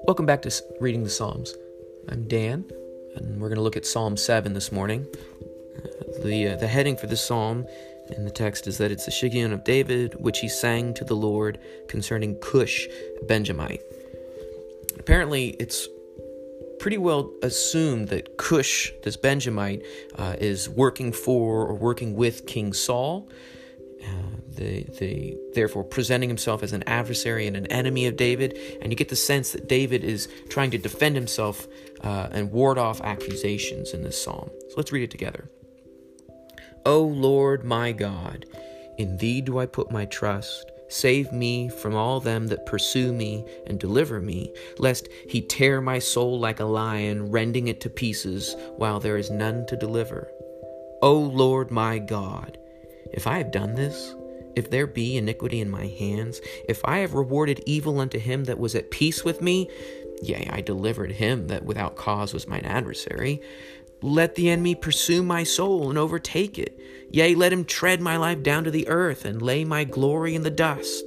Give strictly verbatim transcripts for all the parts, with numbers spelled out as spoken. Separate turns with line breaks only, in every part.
Welcome back to Reading the Psalms. I'm Dan, and we're going to look at Psalm seven this morning. Uh, the uh, the heading for this psalm in the text is that it's the Shiggaion of David, which he sang to the Lord concerning Cush, a Benjamite. Apparently, it's pretty well assumed that Cush, this Benjamite, uh, is working for or working with King Saul. Uh, the, the, therefore presenting himself as an adversary and an enemy of David, and you get the sense that David is trying to defend himself uh, and ward off accusations in this psalm. So let's read it together. O Lord my God, in thee do I put my trust. Save me from all them that pursue me, and deliver me, lest he tear my soul like a lion, rending it to pieces, while there is none to deliver. O Lord my God, if I have done this, if there be iniquity in my hands, if I have rewarded evil unto him that was at peace with me, yea, I delivered him that without cause was mine adversary, let the enemy pursue my soul and overtake it. Yea, let him tread my life down to the earth and lay my glory in the dust.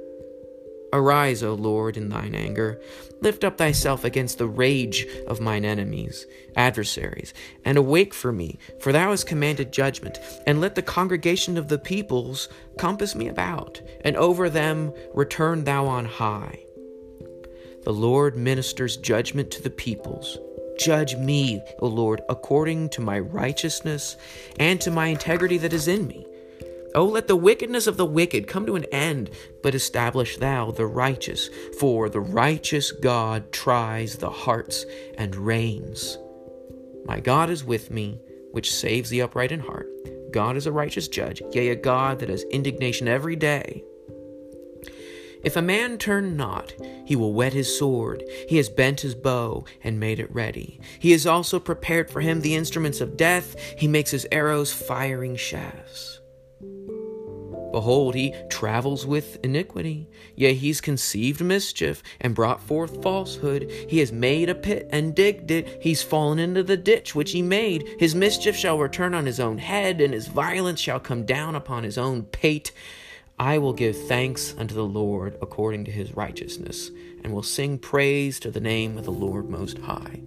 Arise, O Lord, in thine anger. Lift up thyself against the rage of mine enemies, adversaries, and awake for me, for thou hast commanded judgment, and let the congregation of the peoples compass me about, and over them return thou on high. The Lord ministers judgment to the peoples. Judge me, O Lord, according to my righteousness and to my integrity that is in me. O let the wickedness of the wicked come to an end, but establish thou the righteous, for the righteous God tries the hearts and reigns. My God is with me, which saves the upright in heart. God is a righteous judge, yea, a God that has indignation every day. If a man turn not, he will whet his sword. He has bent his bow and made it ready. He has also prepared for him the instruments of death. He makes his arrows firing shafts. Behold, he travels with iniquity. Yea, he's conceived mischief and brought forth falsehood. He has made a pit and digged it. He's fallen into the ditch which he made. His mischief shall return on his own head, and his violence shall come down upon his own pate. I will give thanks unto the Lord according to his righteousness, and will sing praise to the name of the Lord Most High.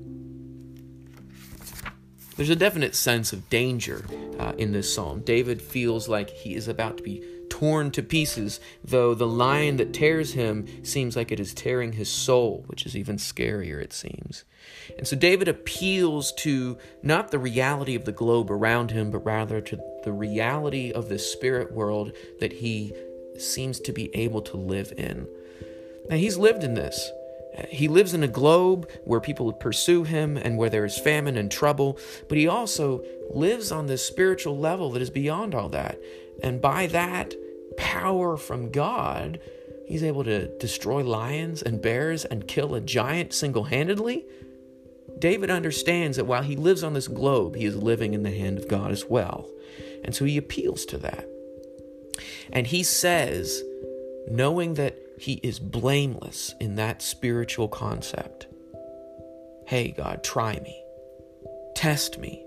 There's a definite sense of danger uh, in this psalm. David feels like he is about to be torn to pieces, though the lion that tears him seems like it is tearing his soul, which is even scarier, it seems. And so David appeals to not the reality of the globe around him, but rather to the reality of the spirit world that he seems to be able to live in. Now, he's lived in this. He lives in a globe where people pursue him and where there is famine and trouble, but he also lives on this spiritual level that is beyond all that. And by that power from God, he's able to destroy lions and bears and kill a giant single-handedly. David understands that while he lives on this globe, he is living in the hand of God as well. And so he appeals to that. And he says, knowing that he is blameless in that spiritual concept, hey, God, try me. Test me.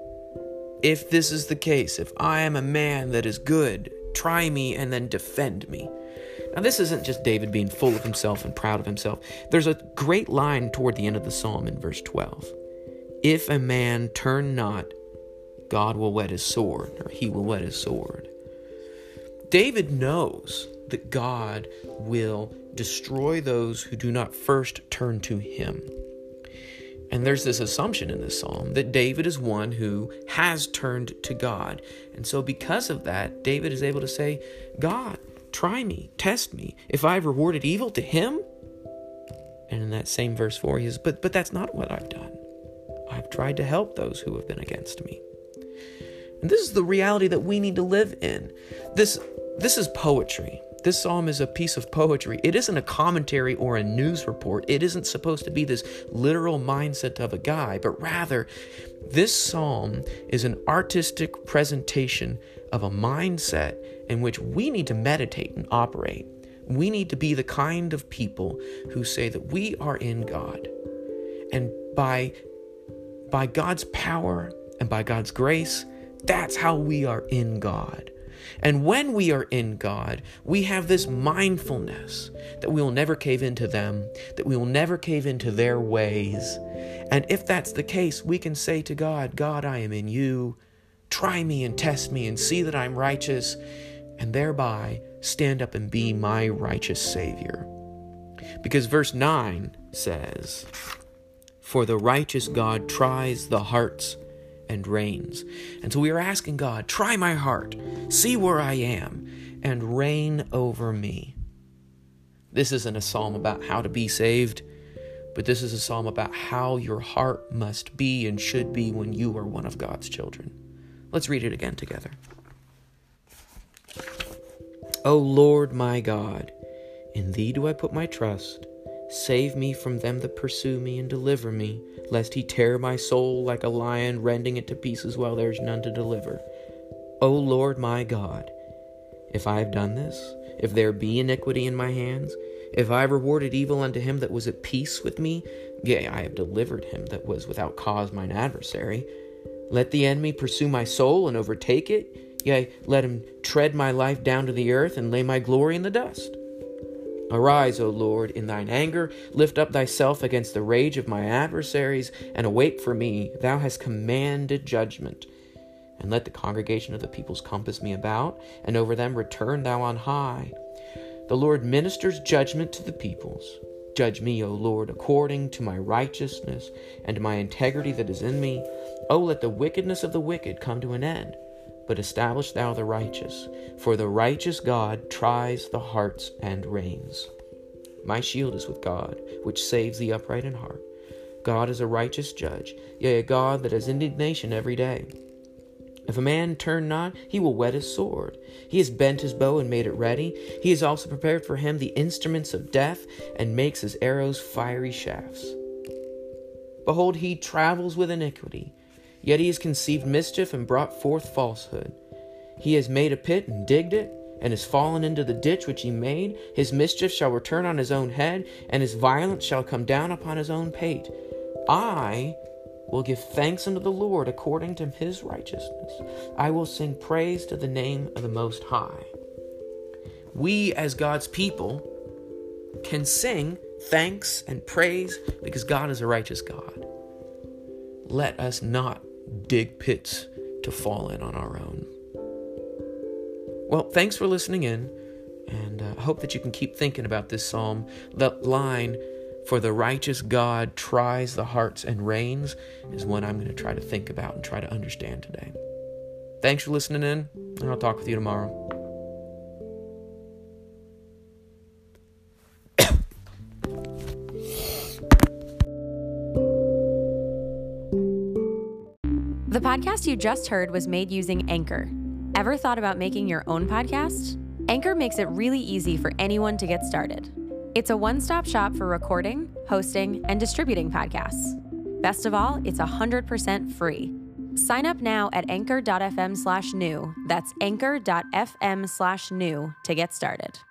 If this is the case, if I am a man that is good, try me and then defend me. Now, this isn't just David being full of himself and proud of himself. There's a great line toward the end of the psalm in verse twelve. If a man turn not, God will whet his sword, or he will whet his sword. David knows that God will destroy those who do not first turn to him. And there's this assumption in this psalm that David is one who has turned to God. And so because of that, David is able to say, God, try me, test me. If I've rewarded evil to him. And in that same verse four, he says, but, but that's not what I've done. I've tried to help those who have been against me. And this is the reality that we need to live in. This, this is poetry. This psalm is a piece of poetry. It isn't a commentary or a news report. It isn't supposed to be this literal mindset of a guy, but rather, this psalm is an artistic presentation of a mindset in which we need to meditate and operate. We need to be the kind of people who say that we are in God. And by, by God's power and by God's grace, that's how we are in God. And when we are in God, we have this mindfulness that we will never cave into them, that we will never cave into their ways. And if that's the case, we can say to God, God, I am in you. Try me and test me and see that I'm righteous, and thereby stand up and be my righteous Savior. Because verse nine says, for the righteous God tries the hearts and reigns. And so we are asking God, try my heart, see where I am, and reign over me. This isn't a psalm about how to be saved, but this is a psalm about how your heart must be and should be when you are one of God's children. Let's read it again together. O Lord my God, in thee do I put my trust. Save me from them that pursue me and deliver me, lest he tear my soul like a lion, rending it to pieces while there is none to deliver. O Lord my God, if I have done this, if there be iniquity in my hands, if I have rewarded evil unto him that was at peace with me, yea, I have delivered him that was without cause mine adversary. Let the enemy pursue my soul and overtake it, yea, let him tread my life down to the earth and lay my glory in the dust. Arise, O Lord, in thine anger, lift up thyself against the rage of my adversaries, and awake for me, thou hast commanded judgment. And let the congregation of the peoples compass me about, and over them return thou on high. The Lord ministers judgment to the peoples. Judge me, O Lord, according to my righteousness, and my integrity that is in me. O let the wickedness of the wicked come to an end, but establish thou the righteous. For the righteous God tries the hearts and reigns. My shield is with God, which saves the upright in heart. God is a righteous judge, yea, a God that has indignation every day. If a man turn not, he will whet his sword. He has bent his bow and made it ready. He has also prepared for him the instruments of death, and makes his arrows fiery shafts. Behold, he travels with iniquity. Yet he has conceived mischief and brought forth falsehood. He has made a pit and digged it, and has fallen into the ditch which he made. His mischief shall return on his own head, and his violence shall come down upon his own pate. I will give thanks unto the Lord according to his righteousness. I will sing praise to the name of the Most High. We, as God's people, can sing thanks and praise because God is a righteous God. Let us not dig pits to fall in on our own. Well, thanks for listening in, and I uh, hope that you can keep thinking about this psalm. That line, for the righteous God tries the hearts and reigns, is one I'm going to try to think about and try to understand today. Thanks for listening in, and I'll talk with you tomorrow.
The podcast you just heard was made using Anchor. Ever thought about making your own podcast? Anchor makes it really easy for anyone to get started. It's a one-stop shop for recording, hosting, and distributing podcasts. Best of all, it's one hundred percent free. Sign up now at anchor.fm slash new. That's anchor.fm slash new to get started.